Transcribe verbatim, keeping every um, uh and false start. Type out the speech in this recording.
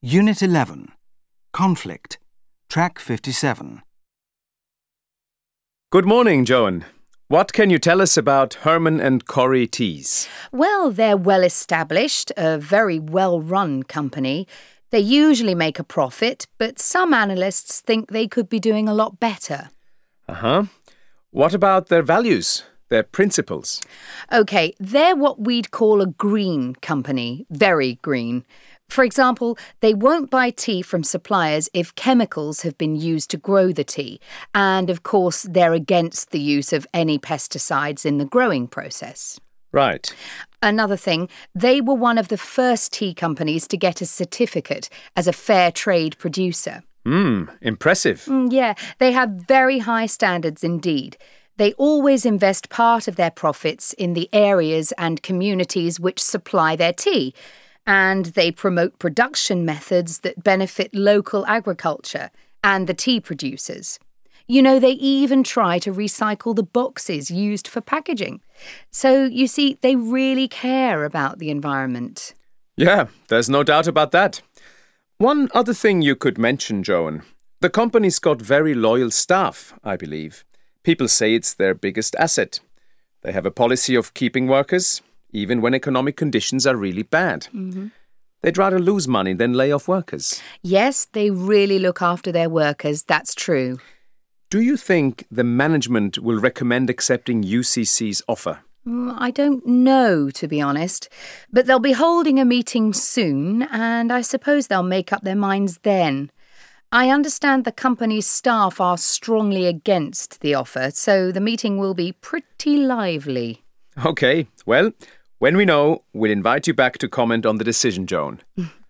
Unit eleven. Conflict. Track fifty-seven. Good morning, Joan. What can you tell us about Herman and Corrie Teas? Well, they're well established, a very well-run company. They usually make a profit, but some analysts think they could be doing a lot better. Uh-huh. What about their values, their principles? OK, they're what we'd call a green company, very green. For example, they won't buy tea from suppliers if chemicals have been used to grow the tea. And, of course, they're against the use of any pesticides in the growing process. Right. Another thing, they were one of the first tea companies to get a certificate as a fair trade producer. Hmm, impressive. Mm, yeah, they have very high standards indeed. They always invest part of their profits in the areas and communities which supply their tea. And they promote production methods that benefit local agriculture and the tea producers. You know, they even try to recycle the boxes used for packaging. So, you see, they really care about the environment. Yeah, there's no doubt about that. One other thing you could mention, Joan. The company's got very loyal staff, I believe. People say it's their biggest asset. They have a policy of keeping workers, even when economic conditions are really bad. Mm-hmm. They'd rather lose money than lay off workers. Yes, they really look after their workers, that's true. Do you think the management will recommend accepting U C C's offer? I don't know, to be honest. But they'll be holding a meeting soon, and I suppose they'll make up their minds then. I understand the company's staff are strongly against the offer, so the meeting will be pretty lively. OK, well, when we know, we'll invite you back to comment on the decision, Joan.